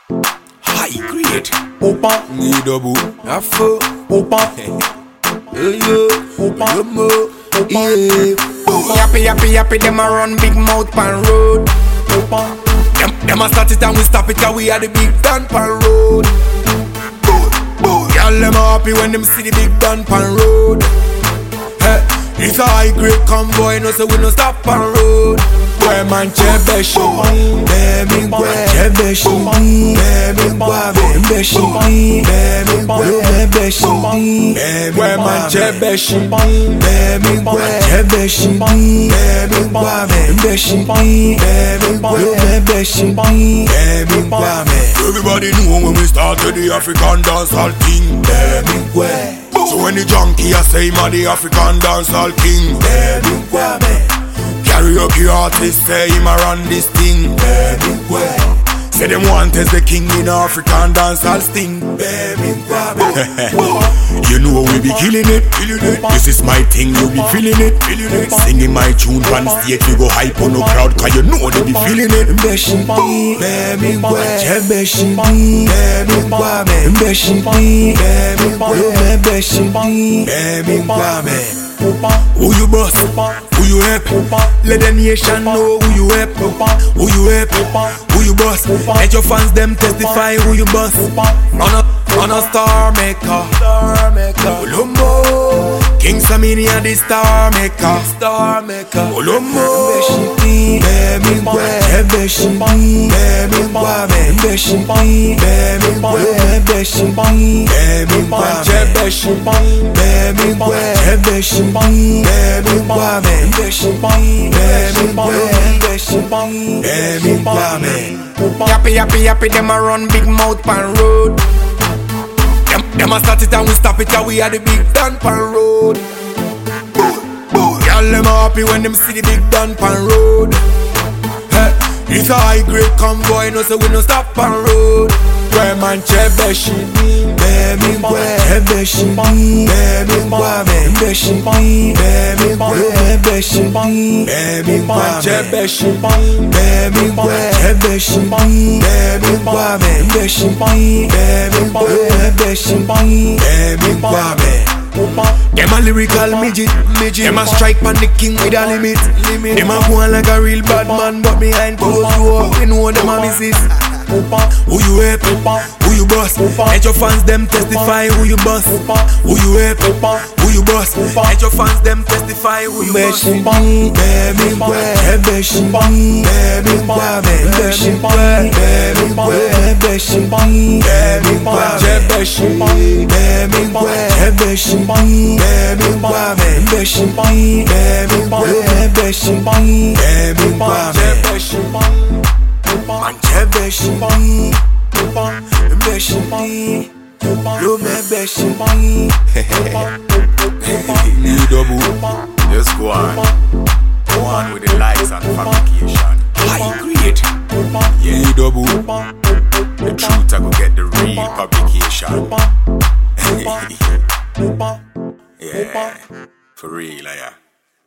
High grade. Opa, Ni double. Afro, Opa, Hey yo, Opa, Yomo, yeah. Yappy, them a run big mouth pan road. Opa, Them a start it and we stop it, 'cause we are the big gun pan road. Y'all them a happy when them see the big gun pan road. Hey, it's a high grade convoy, no so we no stop pan road. Where man chebeshi, baby boy, chebeshi, baby boy, beshi, baby boy, beshi, where man chebeshi, baby boy, chebeshi, baby boy, beshi, baby boy, beshi, baby boy. everybody know when we started the African dancehall thing. Baby boy, So when the junkie I say him a the African dancehall king. baby boy, Karaoke artist say him a run this thing. baby boy, Say them want as the king in African dancehall sting. baby boy. You know we be killing it. This is my thing, you be feeling it. Singing my tune on stage, you go hype on the crowd, 'cause you know they be feeling it. Beshi, baby boy, chebeshi, baby boy, beshi, baby boy, beshi, baby boy. Who you boss? Who you help? Let the nation know who you help, Who you help? who you boss. Let your fans them testify who you boss. On a star maker, Olombo, King Samini and the star maker, Olombo. baby boy, beshi, baby boy, beshi, baby boy, beshi, baby boy, beshi, baby boy, beshi, baby boy, beshi, baby boy, beshi, baby boy. Yappy, them a run big mouth pan road. Them a start it and we stop it, 'cause we are the big gun pan road. Y'all them a happy when them see the big gun pan road. Hey, it's a high grade convoy, no so we no stop pan road. Where man chebeshi, baby boy, chebeshi, baby boy, beshi, baby boy, beshi, baby boy, chebeshi, baby boy, chebeshi, baby boy, beshi, baby boy, beshi, baby boy. Them a lyrical midget. Them a strike pan the king with a limit. Them a go on like a real bad man, but behind closed door, we know them a misses. Who you help? Who you boss? Let your fans them testify who you boss. Who you help? Who you boss? Let your fans them testify who you boss. Baby boy, beshi, baby boy, beshi, baby boy, beshi, baby boy, beshi, baby boy, beshi, baby boy, beshi, baby boy, beshi, baby boy, beshi. Man chebeshi, beshi, lo me beshi. Ni double. Just go on. Go on with the likes and fabrication. High grade. Yeah, ni double. The truth I go get the real publication. Yeah, for real, yeah.